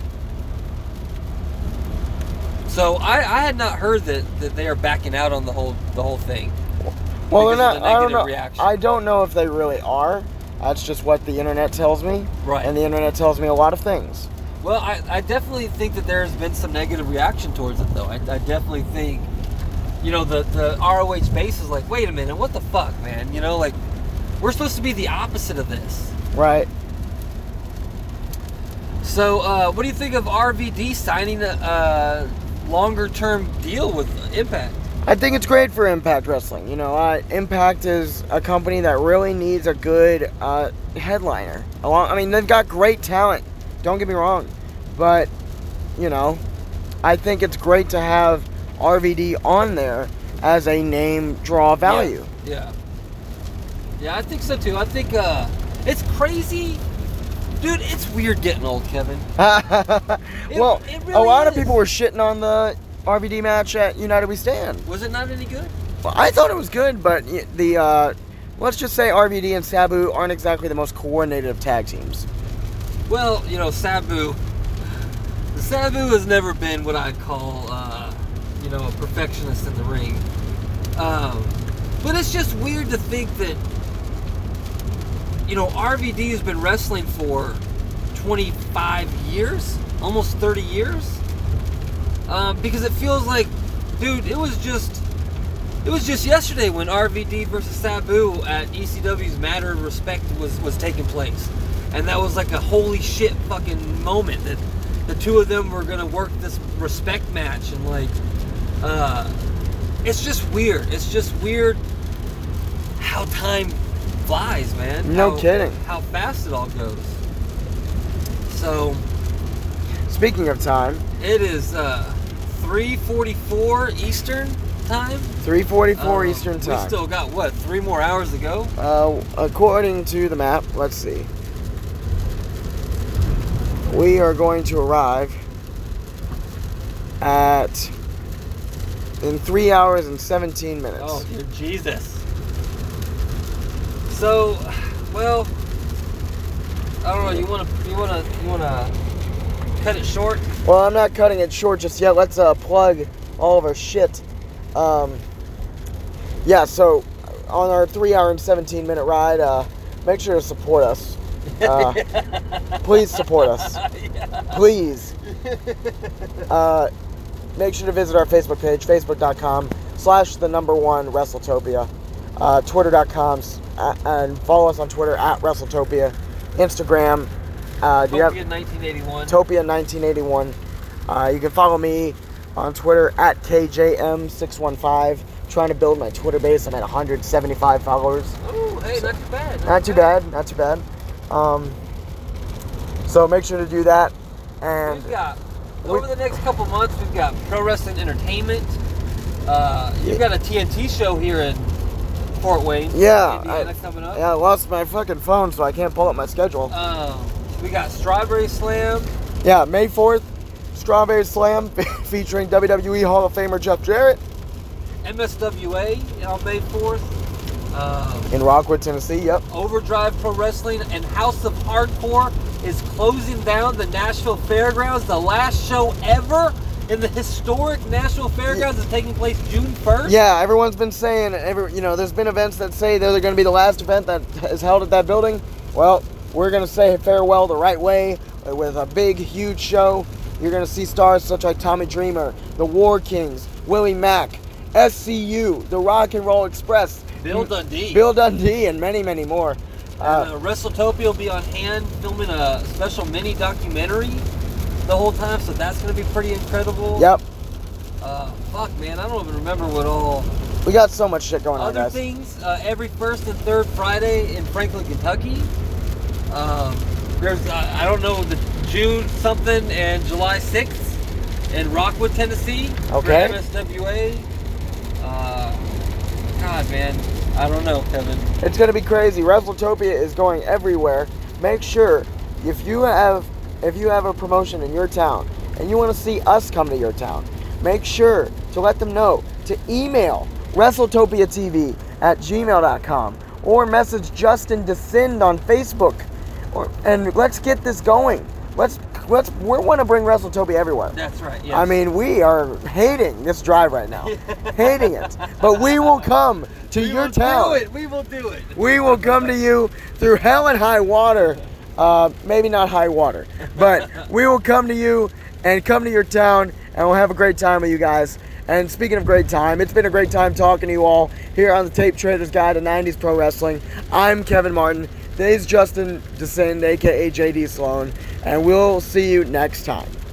[SPEAKER 2] So I, I had not heard that, that they are backing out on the whole the whole thing.
[SPEAKER 1] Well, they're
[SPEAKER 2] because
[SPEAKER 1] not.
[SPEAKER 2] of the
[SPEAKER 1] I don't
[SPEAKER 2] negative
[SPEAKER 1] know.
[SPEAKER 2] reaction.
[SPEAKER 1] I don't know if they really are. That's just what the internet tells me.
[SPEAKER 2] Right.
[SPEAKER 1] And the internet tells me a lot of things.
[SPEAKER 2] Well, I, I definitely think that there's been some negative reaction towards it, though. I, I definitely think, you know, the, the R O H base is like, wait a minute, what the fuck, man? You know, like, we're supposed to be the opposite of this.
[SPEAKER 1] Right.
[SPEAKER 2] So, uh, what do you think of R V D signing a uh, longer-term deal with Impact?
[SPEAKER 1] I think it's great for Impact Wrestling. You know, uh, Impact is a company that really needs a good uh, headliner. Along, I mean, they've got great talent. Don't get me wrong, but you know, I think it's great to have R V D on there as a name draw value.
[SPEAKER 2] Yeah. Yeah, I think so too. I think uh, it's crazy. Dude, it's weird getting old, Kevin.
[SPEAKER 1] well,
[SPEAKER 2] it
[SPEAKER 1] a
[SPEAKER 2] really
[SPEAKER 1] lot of
[SPEAKER 2] is.
[SPEAKER 1] people were shitting on the R V D match at United We Stand.
[SPEAKER 2] Was it not any good?
[SPEAKER 1] Well, I thought it was good, but y- the uh, let's just say R V D and Sabu aren't exactly the most coordinated of tag teams.
[SPEAKER 2] Well, you know, Sabu. Sabu has never been what I'd call, uh, you know, a perfectionist in the ring. Um, but it's just weird to think that, you know, R V D has been wrestling for twenty-five years, almost thirty years. Um, because it feels like, dude, it was just, it was just yesterday when R V D versus Sabu at E C W's Matter of Respect was, was taking place. And that was like a holy shit fucking moment that the two of them were gonna work this respect match, and like, uh, it's just weird. It's just weird how time flies, man.
[SPEAKER 1] No
[SPEAKER 2] How-
[SPEAKER 1] kidding.
[SPEAKER 2] How fast it all goes. So
[SPEAKER 1] Speaking of time,
[SPEAKER 2] it is uh, three forty-four Eastern time.
[SPEAKER 1] three forty-four
[SPEAKER 2] Um,
[SPEAKER 1] Eastern time.
[SPEAKER 2] We still got what, three more hours to go?
[SPEAKER 1] Uh, according to the map, let's see. We are going to arrive at in three hours and seventeen minutes.
[SPEAKER 2] Oh, dear Jesus. So, well, I don't know. You want to, you want to, you want to cut it short?
[SPEAKER 1] Well, I'm not cutting it short just yet. Let's uh, plug all of our shit. Um, yeah, so on our three hour and seventeen minute ride, uh, make sure to support us. Uh, please support us. Please. Uh, make sure to visit our Facebook page, facebook.com slash the number one WrestleTopia. Uh, Twitter.com uh, and follow us on Twitter at WrestleTopia. Instagram. Uh, do you have
[SPEAKER 2] Topia nineteen eighty-one.
[SPEAKER 1] Topia nineteen eighty-one. Uh, you can follow me on Twitter at K J M six one five. Trying to build my Twitter base. I'm at one hundred seventy-five followers.
[SPEAKER 2] Oh, hey, not too bad.
[SPEAKER 1] Not too bad. Not too bad. Um, So make sure to do that. And
[SPEAKER 2] We've got, over the next couple months, we've got Pro Wrestling Entertainment. Uh, you've got a T N T show here in Fort Wayne,
[SPEAKER 1] yeah,
[SPEAKER 2] Indiana,
[SPEAKER 1] I,
[SPEAKER 2] coming up.
[SPEAKER 1] yeah, I lost my fucking phone, so I can't pull up my schedule.
[SPEAKER 2] Um, we got Strawberry Slam.
[SPEAKER 1] Yeah, May fourth, Strawberry Slam featuring W W E Hall of Famer Jeff Jarrett
[SPEAKER 2] M S W A on May fourth. Um,
[SPEAKER 1] in Rockwood, Tennessee. Yep.
[SPEAKER 2] Overdrive Pro Wrestling and House of Hardcore is closing down the Nashville Fairgrounds. The last show ever in the historic Nashville Fairgrounds is taking place June first.
[SPEAKER 1] Yeah, everyone's been saying, every, you know, there's been events that say they're going to be the last event that is held at that building. Well, we're going to say farewell the right way with a big, huge show. You're going to see stars such like Tommy Dreamer, the War Kings, Willie Mack, S C U, the Rock and Roll Express,
[SPEAKER 2] Bill Dundee.
[SPEAKER 1] Bill Dundee, and many, many more.
[SPEAKER 2] Uh, uh, WrestleTopia will be on hand filming a special mini documentary the whole time, so that's going to be pretty incredible.
[SPEAKER 1] Yep.
[SPEAKER 2] Uh, fuck, man, I don't even remember what all.
[SPEAKER 1] We got so much shit going on,
[SPEAKER 2] Other
[SPEAKER 1] guys.
[SPEAKER 2] things, uh, every first and third Friday in Franklin, Kentucky. Um, there's, uh, I don't know, the June something and July sixth in Rockwood, Tennessee.
[SPEAKER 1] Okay.
[SPEAKER 2] For M S W A. Uh, God, man, I don't know, Kevin.
[SPEAKER 1] It's going to be crazy. WrestleTopia is going everywhere. Make sure if you have if you have a promotion in your town and you want to see us come to your town, make sure to let them know to email WrestleTopiaTV at gmail dot com or message Justin Descend on Facebook. Or, and let's get this going. Let's let's we want to bring WrestleTopia everywhere.
[SPEAKER 2] That's right, yes.
[SPEAKER 1] I mean, we are hating this drive right now. Hating it. But we will come to
[SPEAKER 2] we
[SPEAKER 1] your
[SPEAKER 2] will
[SPEAKER 1] town.
[SPEAKER 2] do it. We will do it.
[SPEAKER 1] We will come to you through hell and high water. Uh, maybe not high water, but we will come to you and come to your town, and we'll have a great time with you guys. And speaking of great time, it's been a great time talking to you all here on the Tape Trader's Guide to nineties Pro Wrestling. I'm Kevin Martin. Today's Justin Descend, aka J D Sloan, and we'll see you next time.